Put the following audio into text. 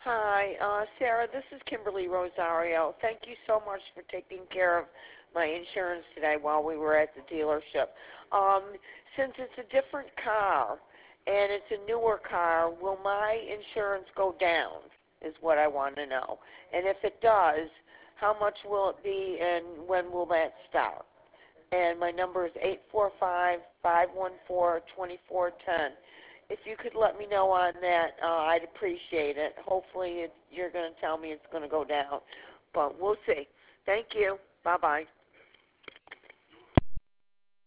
Hi, Sarah. This is Kimberly Rosario. Thank you so much for taking care of my insurance today while we were at the dealership. Um, since it's a different car and it's a newer car, will my insurance go down? Is what I want to know. And if it does, how much will it be, and when will that start? And my number is 845-514-2410. If you could let me know on that, I'd appreciate it. Hopefully you're going to tell me it's going to go down, but we'll see. Thank you. Bye-bye.